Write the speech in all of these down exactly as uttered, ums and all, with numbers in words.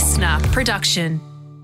listener production.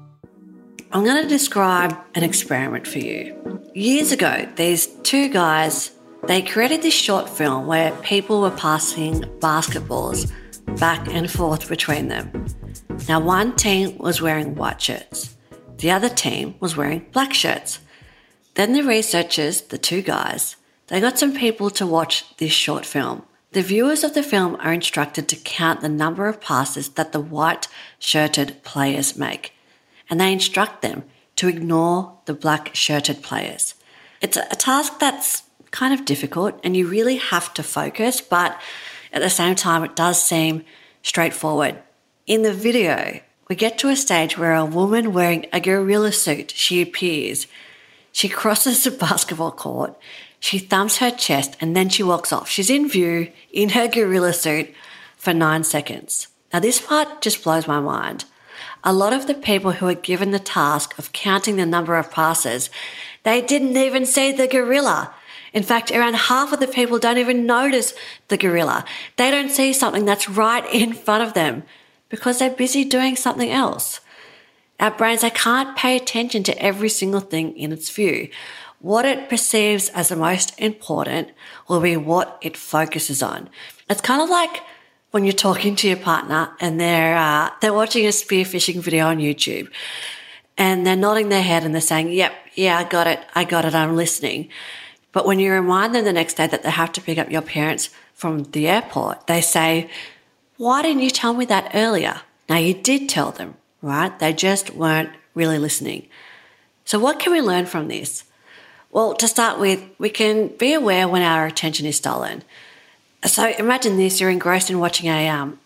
I'm going to describe an experiment for you. Years ago, these two guys, they created this short film where people were passing basketballs back and forth between them. Now, one team was wearing white shirts. The other team was wearing black shirts. Then the researchers, the two guys, they got some people to watch this short film. The viewers of the film are instructed to count the number of passes that the white-shirted players make, and they instruct them to ignore the black-shirted players. It's a task that's kind of difficult and you really have to focus, but at the same time it does seem straightforward. In the video, we get to a stage where a woman wearing a gorilla suit, she appears. She crosses the basketball court, she thumps her chest, and then she walks off. She's in view in her gorilla suit for nine seconds. Now this part just blows my mind. A lot of the people who are given the task of counting the number of passes, they didn't even see the gorilla. In fact, around half of the people don't even notice the gorilla. They don't see something that's right in front of them because they're busy doing something else. Our brains, they can't pay attention to every single thing in its view. What it perceives as the most important will be what it focuses on. It's kind of like when you're talking to your partner and they're uh, they're watching a spearfishing video on YouTube and they're nodding their head and they're saying, yep, yeah, I got it, I got it, I'm listening. But when you remind them the next day that they have to pick up your parents from the airport, they say, why didn't you tell me that earlier? Now, you did tell them, right? They just weren't really listening. So what can we learn from this? Well, to start with, we can be aware when our attention is stolen. So imagine this, you're engrossed in watching a um,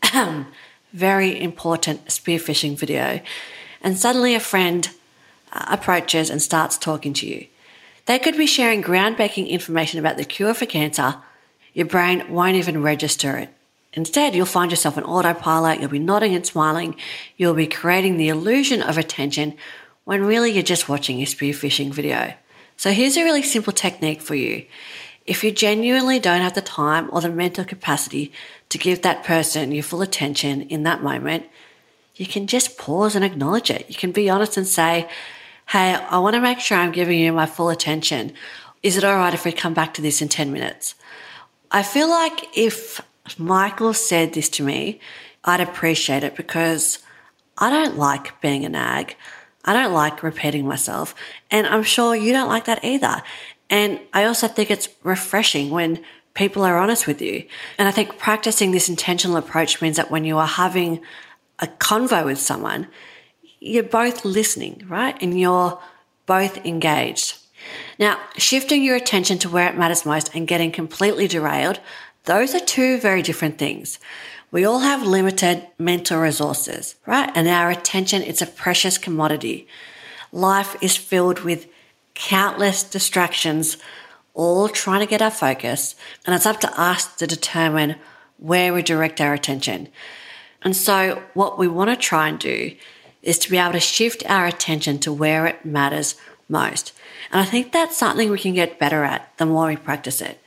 very important spearfishing video, and suddenly a friend uh, approaches and starts talking to you. They could be sharing groundbreaking information about the cure for cancer. Your brain won't even register it. Instead, you'll find yourself on autopilot, you'll be nodding and smiling, you'll be creating the illusion of attention when really you're just watching a spearfishing video. So here's a really simple technique for you. If you genuinely don't have the time or the mental capacity to give that person your full attention in that moment, you can just pause and acknowledge it. You can be honest and say, hey, I want to make sure I'm giving you my full attention. Is it all right if we come back to this in ten minutes? I feel like if Michael said this to me, I'd appreciate it because I don't like being a nag. I don't like repeating myself, and I'm sure you don't like that either. And I also think it's refreshing when people are honest with you. And I think practicing this intentional approach means that when you are having a convo with someone, you're both listening, right? And you're both engaged. Now, shifting your attention to where it matters most and getting completely derailed, those are two very different things. We all have limited mental resources, right? And our attention, it's a precious commodity. Life is filled with countless distractions, all trying to get our focus, and it's up to us to determine where we direct our attention. And so what we want to try and do is to be able to shift our attention to where it matters most. And I think that's something we can get better at the more we practice it.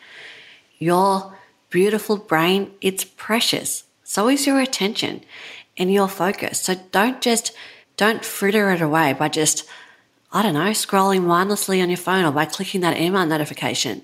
Your beautiful brain, it's precious. So is your attention and your focus. So don't just, don't fritter it away by just, I don't know, scrolling mindlessly on your phone or by clicking that email notification.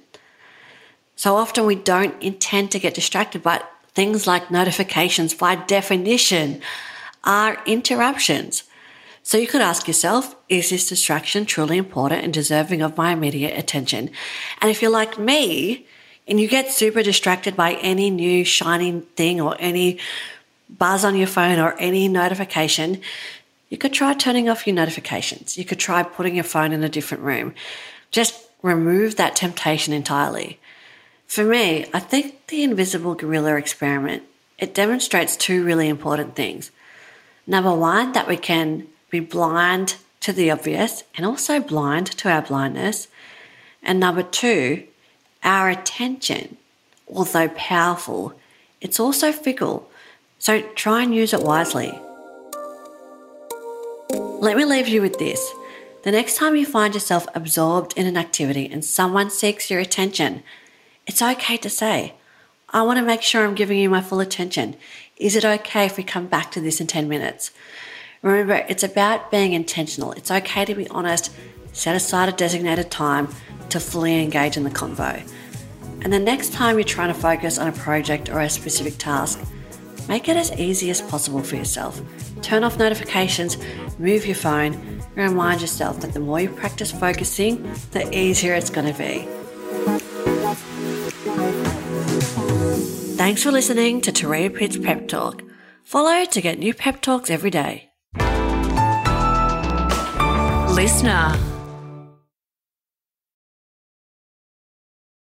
So often we don't intend to get distracted, but things like notifications by definition are interruptions. So you could ask yourself, is this distraction truly important and deserving of my immediate attention? And if you're like me and you get super distracted by any new shiny thing or any buzz on your phone or any notification, you could try turning off your notifications. You could try putting your phone in a different room. Just remove that temptation entirely. For me, I think the invisible gorilla experiment, it demonstrates two really important things. Number one, that we can be blind to the obvious and also blind to our blindness. And number two, our attention, although powerful, it's also fickle. So try and use it wisely. Let me leave you with this. The next time you find yourself absorbed in an activity and someone seeks your attention, it's okay to say, I want to make sure I'm giving you my full attention. Is it okay if we come back to this in ten minutes? Remember, it's about being intentional. It's okay to be honest. Set aside a designated time to fully engage in the convo. And the next time you're trying to focus on a project or a specific task, make it as easy as possible for yourself. Turn off notifications, move your phone, and remind yourself that the more you practice focusing, the easier it's going to be. Thanks for listening to Turia Pitt's Pep Talk. Follow to get new pep talks every day. Listener.